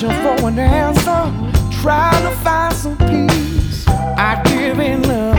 searching for an answer, trying to find some peace. I've given up.